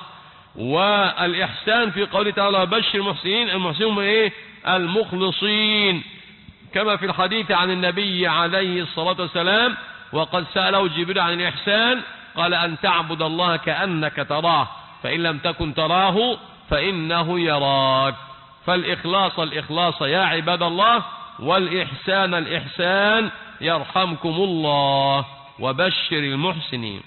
والإحسان في قوله تعالى: بشر المحسنين. المحسنين ايه؟ المخلصين. كما في الحديث عن النبي عليه الصلاة والسلام: وقد سأله جبريل عن الإحسان قال: أن تعبد الله كأنك تراه فإن لم تكن تراه فإنه يراك. فالإخلاص الإخلاص يا عباد الله، والإحسان الإحسان يرحمكم الله. وبشر المحسنين.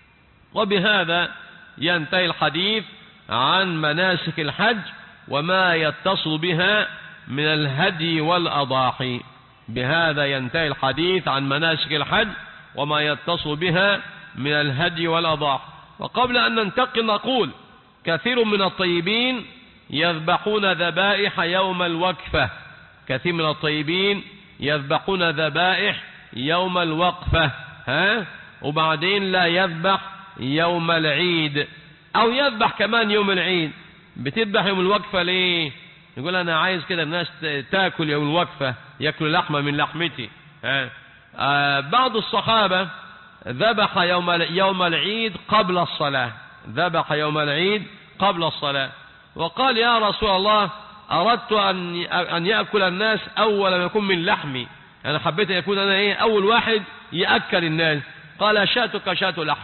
وبهذا ينتهي الحديث عن مناسك الحج وما يتصل بها من الهدي والأضاحي. بهذا ينتهي الحديث عن مناسك الحج وما يتصل بها من الهدي والأضاحي. وقبل أن ننتقل نقول: كثير من الطيبين يذبحون ذبائح يوم الوقفة. كثير من الطيبين يذبحون ذبائح يوم الوقفة، ها؟ وبعدين لا يذبح يوم العيد، أو يذبح كمان يوم العيد. بتذبح يوم الوقفة ليه؟ يقول: أنا عايز كده الناس تاكل يوم الوقفة، يأكل لحمة من لحمتي. ها؟ آه بعض الصحابة ذبح يوم يوم العيد قبل الصلاة. ذبح يوم العيد قبل الصلاة وقال: يا رسول الله، أردت أن أن يأكل الناس أول ما يكون من لحمي. أنا حبيت أن يكون أنا إيه أول واحد يأكل الناس. قال: شاتك شات لحم.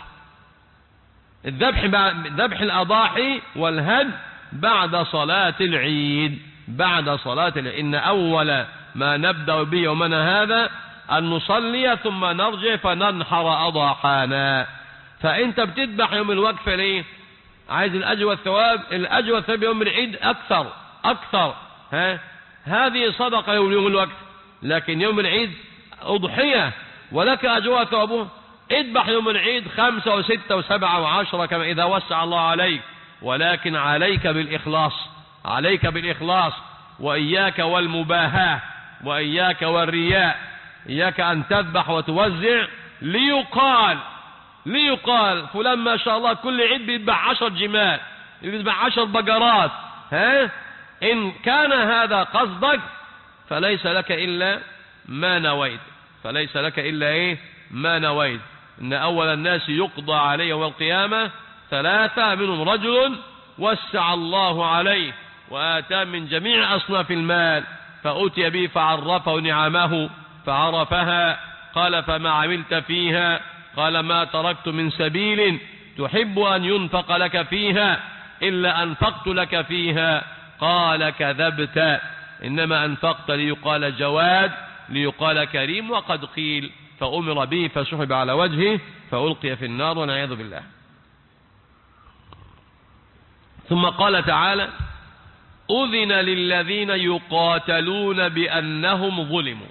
الذبح ذبح الأضاحي والهد بعد صلاة العيد. بعد صلاة العيد. إن أول ما نبدأ به يومنا هذا أن نصلي ثم نرجع فننحر أضاحانا. فأنت بتذبح يوم الوقفة ليه؟ عايز الأجر والثواب. الأجر والثواب يوم العيد أكثر أكثر. ها؟ هذه صدقة يوم الوقت، لكن يوم العيد أضحية ولك أجرها وثوابها. اذبح يوم العيد خمسة وستة وسبعة وعشرة كما إذا وسع الله عليك، ولكن عليك بالإخلاص. عليك بالإخلاص، وإياك والمباهاة، وإياك والرياء. إياك أن تذبح وتوزع ليقال ليقال فلان ما شاء الله كل عيد بيذبح عشر جمال، بيذبح عشر بقرات. ها؟ إن كان هذا قصدك فليس لك إلا ما نويت. فليس لك إلا إيه؟ ما نويت. إن أول الناس يقضى عليه يوم القيامة ثلاثة، منهم رجل وسع الله عليه وآتى من جميع أصناف المال فأتي به فعرفه نعمه فعرفها. قال: فما عملت فيها؟ قال: ما تركت من سبيل تحب أن ينفق لك فيها إلا أنفقت لك فيها. قال: كذبت، إنما أنفقت ليقال جواد، ليقال كريم، وقد قيل. فأمر به فسحب على وجهه فألقي في النار والعياذ بالله. ثم قال تعالى: أذن للذين يقاتلون بأنهم ظلموا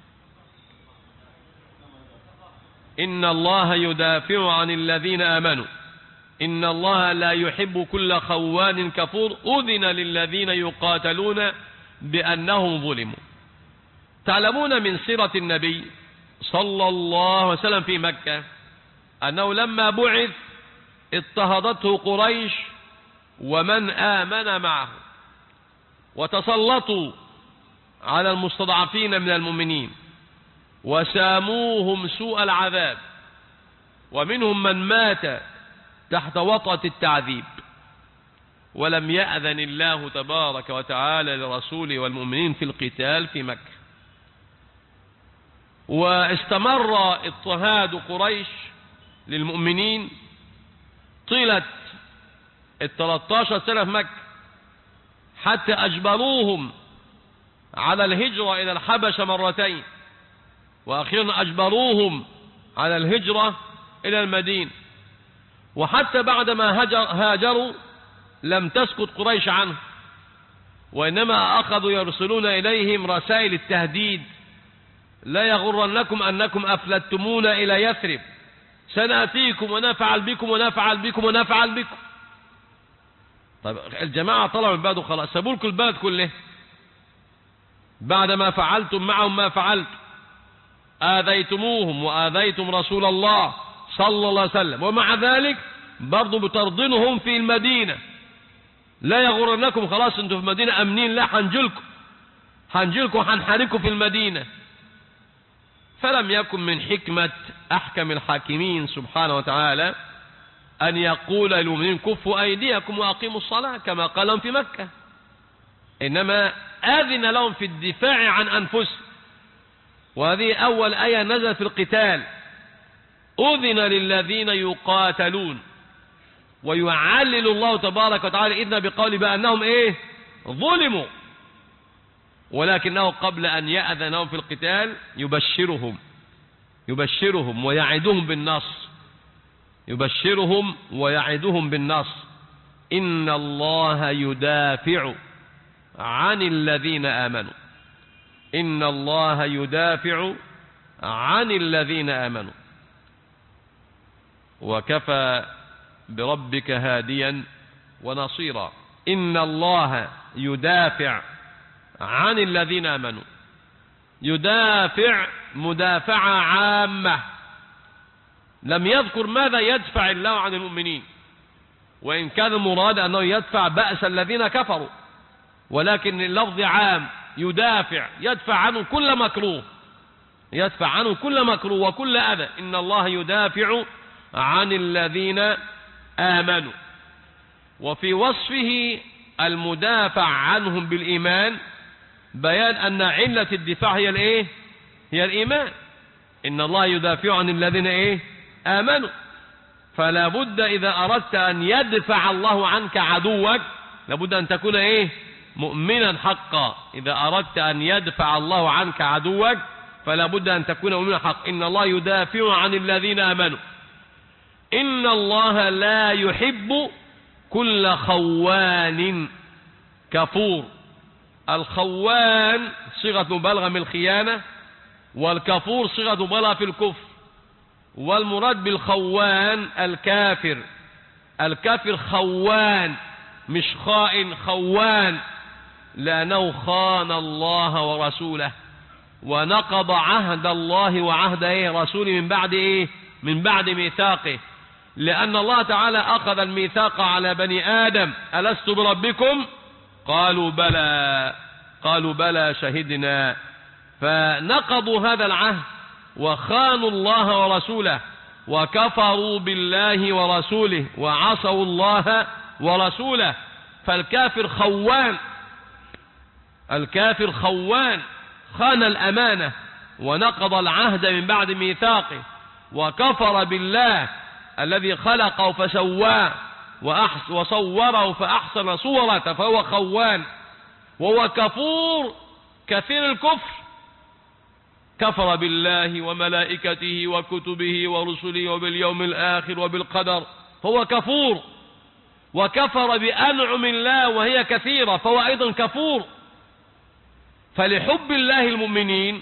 إن الله يدافع عن الذين آمنوا إن الله لا يحب كل خوان كفور. أذن للذين يقاتلون بأنهم ظلموا. تعلمون من سيرة النبي صلى الله عليه وسلم في مكة أنه لما بعث اضطهدته قريش ومن آمن معه، وتسلطوا على المستضعفين من المؤمنين وساموهم سوء العذاب، ومنهم من مات تحت وطأة التعذيب. ولم يأذن الله تبارك وتعالى لرسوله والمؤمنين في القتال في مكة. واستمر اضطهاد قريش للمؤمنين طيلة الثلاث عشرة سنة في مكة، حتى أجبروهم على الهجرة إلى الحبشة مرتين، وأخيرا أجبروهم على الهجرة إلى المدينة. وحتى بعدما هاجروا لم تسكت قريش عنه، وإنما أخذوا يرسلون إليهم رسائل التهديد: لا يغرنكم أنكم أفلتمون إلى يثرب، سنأتيكم ونفعل بكم ونفعل بكم ونفعل بكم. طيب الجماعة طلعوا من البلد وخلاص، سابوا لكم البلد كله بعد ما فعلتم معهم ما فعلتم، آذيتموهم وآذيتم رسول الله صلى الله عليه وسلم، ومع ذلك برضو بترضنهم في المدينة. لا يغرنكم، خلاص انتم في المدينة أمنين، لا هنجلكم هنجلكم وهنحاربكم في المدينة. فلم يكن من حكمة أحكم الحاكمين سبحانه وتعالى أن يقول للمؤمنين: كفوا أيديكم وأقيموا الصلاة كما قال لهم في مكة، إنما آذن لهم في الدفاع عن أنفسهم. وهذه أول آية نزلت في القتال: أذن للذين يقاتلون. ويعلل الله تبارك وتعالى إذن بقول بأنهم إيه؟ ظلموا، ولكنه قبل أن يأذن لهم في القتال يبشرهم يبشرهم ويعدهم بالنصر يبشرهم ويعدهم بالنصر: إن الله يدافع عن الذين آمنوا إن الله يدافع عن الذين آمنوا وكفى بربك هاديا ونصيرا. إن الله يدافع عن الذين آمنوا، يدافع مدافعة عامة، لم يذكر ماذا يدفع الله عن المؤمنين، وإن كان المراد أنه يدفع بأس الذين كفروا، ولكن اللفظ عام، يدافع يدفع عنه كل مكروه يدفع عنه كل مكروه وكل أذى. إن الله يدافع عن الذين آمنوا. وفي وصفه المدافع عنهم بالإيمان بيان أن علة الدفاع هي الإيه؟ هي الإيمان. إن الله يدافع عن الذين إيه؟ آمنوا. فلا بد إذا أردت أن يدفع الله عنك عدوك لابد أن تكون إيه؟ مؤمنا حقا. إذا أردت أن يدفع الله عنك عدوك فلا بد أن تكون مؤمنا حقا. إن الله يدافع عن الذين آمنوا. إن الله لا يحب كل خوان كفور. الخوان صيغة مبالغة من الخيانة، والكفور صيغة مبالغة في الكفر. والمراد بالخوان الكافر. الكافر خوان مش خائن، خوان، لأنه خان الله ورسوله ونقض عهد الله وعهد إيه؟ رسوله من بعد إيه؟ من بعد ميثاقه. لأن الله تعالى أخذ الميثاق على بني آدم: ألست بربكم؟ قالوا بلى قالوا بلى شهدنا. فنقضوا هذا العهد وخانوا الله ورسوله وكفروا بالله ورسوله وعصوا الله ورسوله. فالكافر خوان الكافر خوان خان الأمانة ونقض العهد من بعد ميثاقه وكفر بالله الذي خلقه فسواه وصوره فأحسن صورته، فهو خوان. وهو كفور كثير الكفر، كفر بالله وملائكته وكتبه ورسله وباليوم الآخر وبالقدر، فهو كفور. وكفر بأنعم الله وهي كثيرة، فهو أيضا كفور. فلحب الله المؤمنين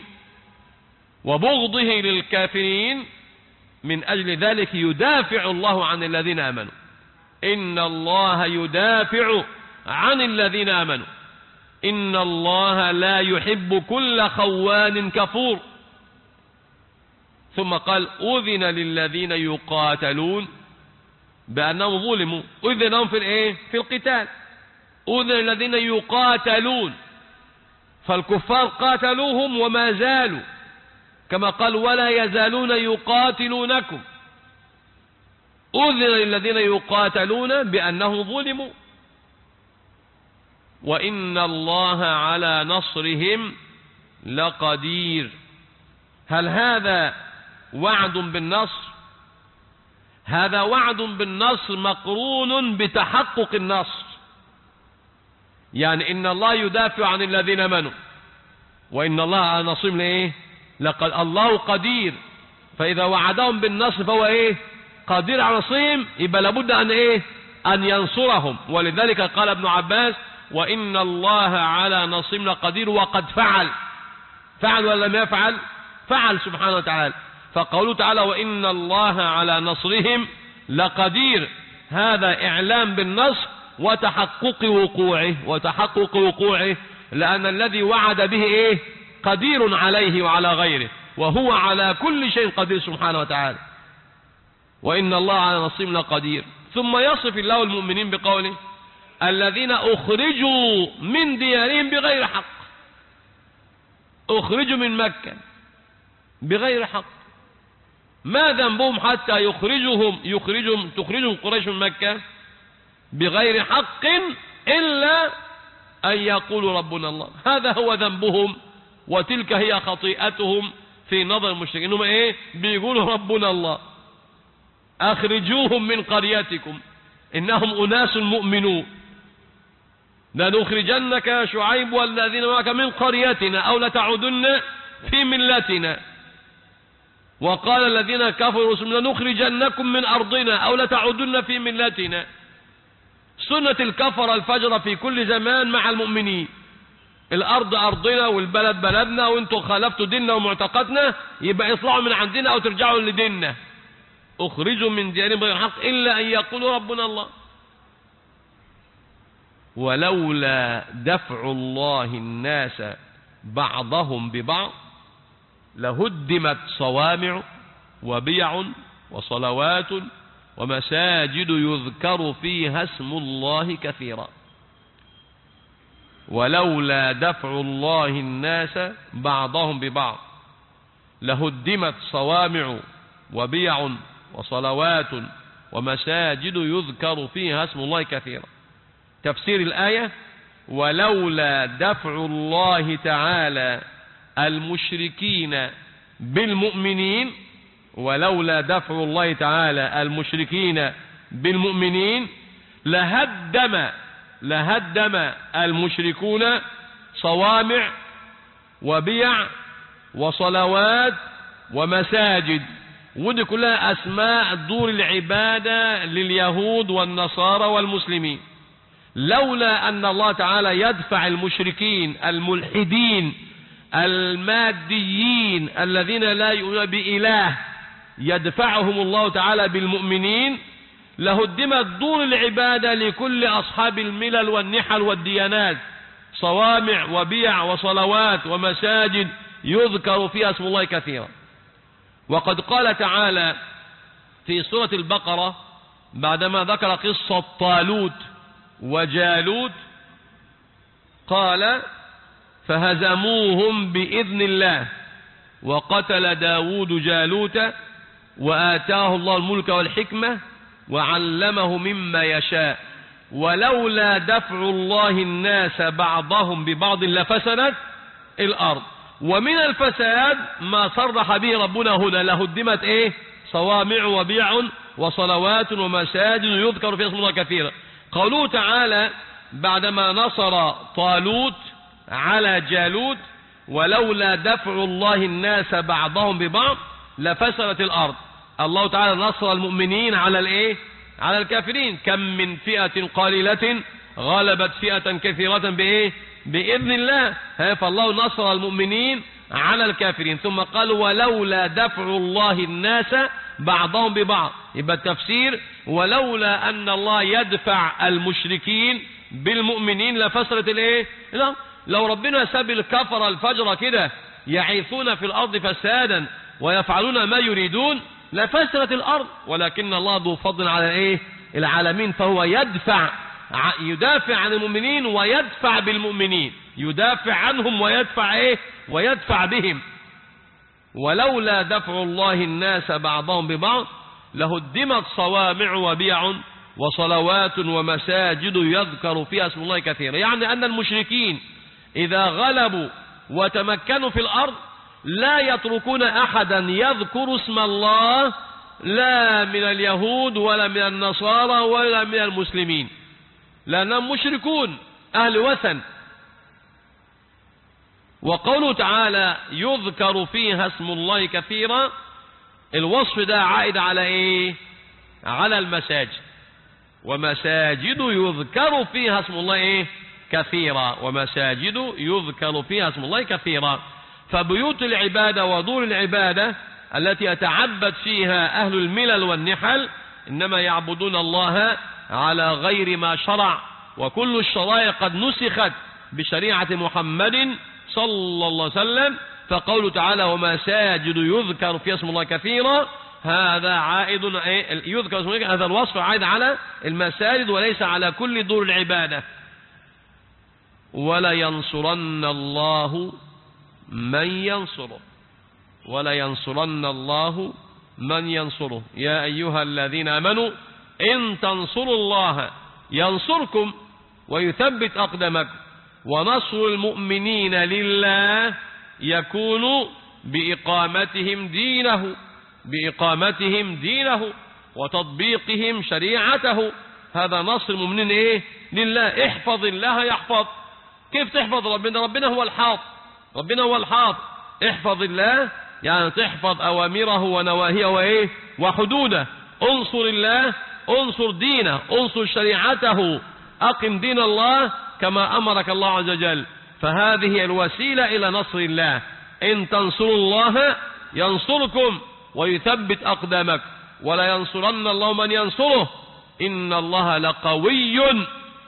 وبغضه للكافرين من أجل ذلك يدافع الله عن الذين آمنوا. إن الله يدافع عن الذين آمنوا. إن الله لا يحب كل خوان كفور. ثم قال: أذن للذين يقاتلون بأنهم ظلموا. أذن لهم في الإيه؟ في القتال. أذن للذين يقاتلون، فالكفار قاتلوهم وما زالوا، كما قال: ولا يزالون يقاتلونكم. أذن للذين يقاتلون بأنهم ظلموا. وإن الله على نصرهم لقدير. هل هذا وعد بالنصر؟ هذا وعد بالنصر مقرون بتحقق النصر. يعني إن الله يدافع عن الذين آمنوا، وإن الله على نصرهم لإيه؟ لقد الله قدير. فإذا وعدهم بالنصر فهو إيه؟ قدير على نصرهم، يبقى لابد أن إيه؟ أن ينصرهم. ولذلك قال ابن عباس: وإن الله على نصرهم لقدير، وقد فعل. فعل ولا لم يفعل؟ فعل سبحانه وتعالى. فقوله تعالى وإن الله على نصرهم لقدير، هذا إعلام بالنصر وتحقق وقوعه، وتحقق وقوعه لأن الذي وعد به إيه؟ قدير عليه وعلى غيره، وهو على كل شيء قدير سبحانه وتعالى. وإن الله على نصرهم لقدير. ثم يصف الله المؤمنين بقوله الذين أخرجوا من ديارهم بغير حق. أخرجوا من مكة بغير حق. ما ذنبهم حتى يخرجهم يخرجهم تخرجهم قريش من مكة بغير حق إلا أن يقولوا ربنا الله. هذا هو ذنبهم، وتلك هي خطيئتهم في نظر المشركين. إنهم إيه؟ بيقولوا ربنا الله. أخرجوهم من قريتكم إنهم أناس مؤمنون، لنخرجنك يا شعيب والذين معك من قريتنا أو لتعودن في ملتنا. وقال الذين كفروا لنخرجنكم من أرضنا أو لتعودن في ملتنا. سنة الكفر الفجر في كل زمان مع المؤمنين. الأرض أرضنا والبلد بلدنا، وانتم خالفتوا ديننا ومعتقدنا، يبقى يطلعوا من عندنا أو ترجعوا لديننا. أخرجوا من ديارهم بغير حق إلا أن يقولوا ربنا الله. ولولا دفع الله الناس بعضهم ببعض لهدمت صوامع وبيع وصلوات ومساجد يذكر فيها اسم الله كثيرا. ولولا دفع الله الناس بعضهم ببعض لهدمت صوامع وبيع وصلوات ومساجد يذكر فيها اسم الله كثيرا. تفسير الآية ولولا دفع الله تعالى المشركين بالمؤمنين، ولولا دفع الله تعالى المشركين بالمؤمنين لهدم لهدم المشركون صوامع وبيع وصلوات ومساجد. ودي كلها أسماء دور العبادة لليهود والنصارى والمسلمين. لولا أن الله تعالى يدفع المشركين الملحدين الماديين الذين لا يؤمنون بإله، يدفعهم الله تعالى بالمؤمنين، لهدمت دور العبادة لكل أصحاب الملل والنحل والديانات، صوامع وبيع وصلوات ومساجد يذكر فيها اسم الله كثيرا. وقد قال تعالى في سورة البقرة بعدما ذكر قصة طالوت وجالوت قال فهزموهم بإذن الله وقتل داود جالوت وآتاه الله الملك والحكمة وعلمه مما يشاء ولولا دفع الله الناس بعضهم ببعض لفسدت الأرض. ومن الفساد ما صرح به ربنا هنا لهدمت ايه؟ صوامع وبيع وصلوات ومساجد يذكر فيها اسم الله كثيرا. قوله تعالى بعدما نصر طالوت على جالوت ولولا دفع الله الناس بعضهم ببعض لفسدت الأرض. الله تعالى نصر المؤمنين على الايه؟ على الكافرين. كم من فئة قليلة غلبت فئة كثيرة بايه؟ بإذن الله. فالله نصر المؤمنين على الكافرين. ثم قال ولولا دفع الله الناس بعضهم ببعض. يبقى التفسير ولولا أن الله يدفع المشركين بالمؤمنين لفسرت الايه؟ لا، لو ربنا ساب الكفر الفجر كده يعيثون في الأرض فسادا ويفعلون ما يريدون لفسرت الأرض. ولكن الله ذو فضل على ايه؟ العالمين. فهو يدفع يدافع عن المؤمنين ويدفع بالمؤمنين، يدافع عنهم ويدفع ايه؟ ويدفع بهم. ولولا دفع الله الناس بعضهم ببعض لهدمت صوامع وبيع وصلوات ومساجد يذكر فيها اسم الله كثيرا. يعني أن المشركين إذا غلبوا وتمكنوا في الأرض لا يتركون أحدا يذكر اسم الله، لا من اليهود ولا من النصارى ولا من المسلمين، لأنهم مشركون أهل وثن. وقوله تعالى يذكر فيها اسم الله كثيرا، الوصف ده عائد على ايه؟ على المساجد. ومساجد يذكر فيها اسم الله ايه؟ كثيرا ومساجد يذكر فيها اسم الله كثيرا. فبيوت العبادة ودور العبادة التي يتعبد فيها أهل الملل والنحل إنما يعبدون الله على غير ما شرع، وكل الشرائع قد نسخت بشريعة محمد صلى الله عليه وسلم. فقوله تعالى ومساجد يذكر فيها اسم الله كثيرا، هذا عائد يذكر اسم الله، هذا الوصف عائد على المساجد وليس على كل دور العبادة. ولا ينصرن الله من ينصره، ولا ينصرن الله من ينصره. يا أيها الذين آمنوا إن تنصروا الله ينصركم ويثبت أقدامكم. ونصر المؤمنين لله يكون بإقامتهم دينه بإقامتهم دينه وتطبيقهم شريعته. هذا نصر المؤمنين إيه؟ لله. احفظ الله يحفظ. كيف تحفظ ربنا؟ ربنا هو الحافظ، ربنا هو الحافظ. احفظ الله يعني تحفظ أوامره ونواهيه وإيه وحدوده. انصر الله، انصر دينه، انصر شريعته، أقم دين الله كما أمرك الله عز وجل. فهذه الوسيلة إلى نصر الله. إن تنصروا الله ينصركم ويثبت أقدامك. ولا ينصرن الله من ينصره إن الله لقوي،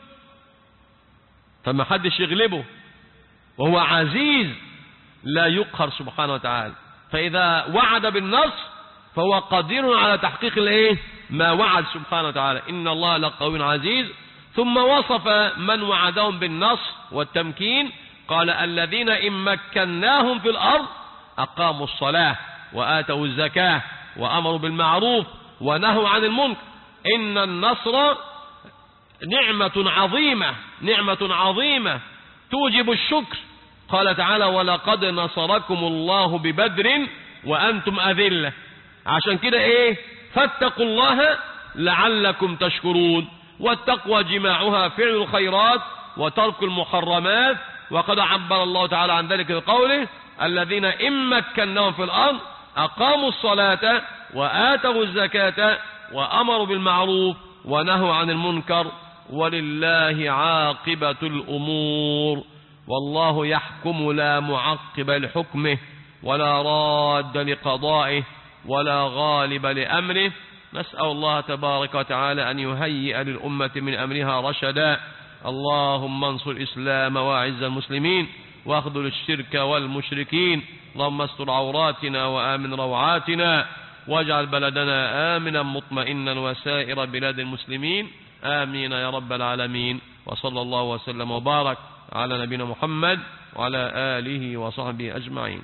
فما حدش يغلبه، وهو عزيز لا يقهر سبحانه وتعالى. فإذا وعد بالنصر فهو قدير على تحقيق الايه ما وعد سبحانه وتعالى. إن الله لقوي عزيز. ثم وصف من وعدهم بالنصر والتمكين، قال الذين إن مكناهم في الأرض أقاموا الصلاة وآتوا الزكاة وأمروا بالمعروف ونهوا عن المنكر. إن النصر نعمة عظيمة، نعمة عظيمة توجب الشكر. قال تعالى ولقد نصركم الله ببدر وأنتم أذلة. عشان كده إيه فاتقوا الله لعلكم تشكرون. والتقوى جماعها فعل الخيرات وترك المحرمات. وقد عبر الله تعالى عن ذلك بقوله الذين إن مكناهم في الأرض أقاموا الصلاة وآتوا الزكاة وأمروا بالمعروف ونهوا عن المنكر ولله عاقبة الأمور. والله يحكم لا معقب لحكمه ولا راد لقضائه ولا غالب لأمره. نسأل الله تبارك وتعالى أن يهيئ للأمة من أمرها رشدا. اللهم انصر الإسلام وأعز المسلمين واخذل الشرك والمشركين. اللهم استر عوراتنا وآمن روعاتنا واجعل بلدنا آمنا مطمئنا وسائر بلاد المسلمين. آمين يا رب العالمين. وصلى الله وسلم وبارك على نبينا محمد وعلى آله وصحبه أجمعين.